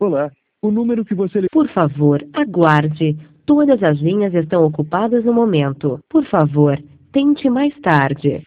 Olá, o número que você... Por favor, aguarde. Todas as linhas estão ocupadas no momento. Por favor, tente mais tarde.